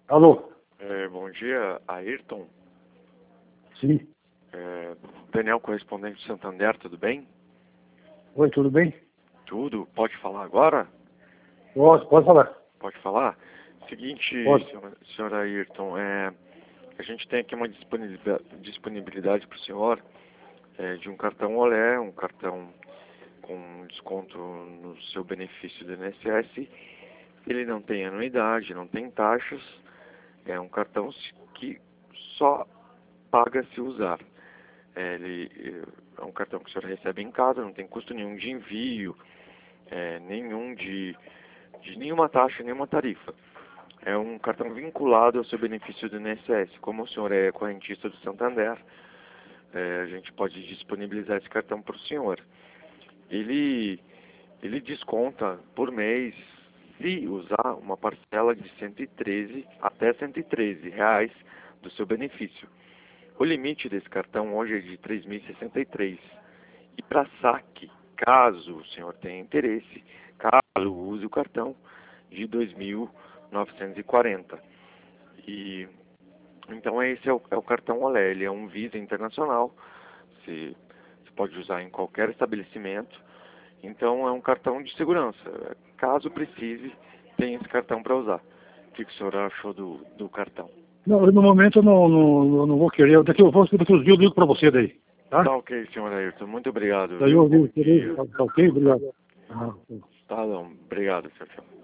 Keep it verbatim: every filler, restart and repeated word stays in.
Alô? É, bom dia, Ayrton. Sim. É, Daniel, correspondente de Santander, tudo bem? Oi, tudo bem? Tudo. Pode falar agora? Posso, pode falar. Pode falar? Seguinte, Pode. senhor, senhor Ayrton, é, a gente tem aqui uma disponibilidade, disponibilidade para o senhor é, de um cartão Olé, um cartão com desconto no seu benefício do I N S S. Ele não tem anuidade, não tem taxas. É um cartão que só paga se usar. É, ele é um cartão que o senhor recebe em casa, não tem custo nenhum de envio, é, nenhum de, de nenhuma taxa, nenhuma tarifa. É um cartão vinculado ao seu benefício do I N S S. Como o senhor é correntista do Santander, é, a gente pode disponibilizar esse cartão para o senhor. Ele, ele desconta por mês, se usar, uma parcela de cento e treze até cento e treze reais do seu benefício. O limite desse cartão hoje é de três mil e sessenta e três. E para saque, caso o senhor tenha interesse, caso use o cartão, de dois mil novecentos e quarenta. E então esse é o, é o cartão Olé. Ele é um Visa internacional. Você, você pode usar em qualquer estabelecimento. Então é um cartão de segurança. Caso precise, tem esse cartão para usar. O que, que o senhor achou do, do cartão? Não, no momento eu não, não, não vou querer. Daqui eu vou, daqui uns dias eu ligo para você daí. Tá? Tá ok, senhor Ayrton. Muito obrigado. Daí Viu? eu ligo. Tá, tá ok? Obrigado. Ah, Tá bom. Obrigado, tchau, tchau.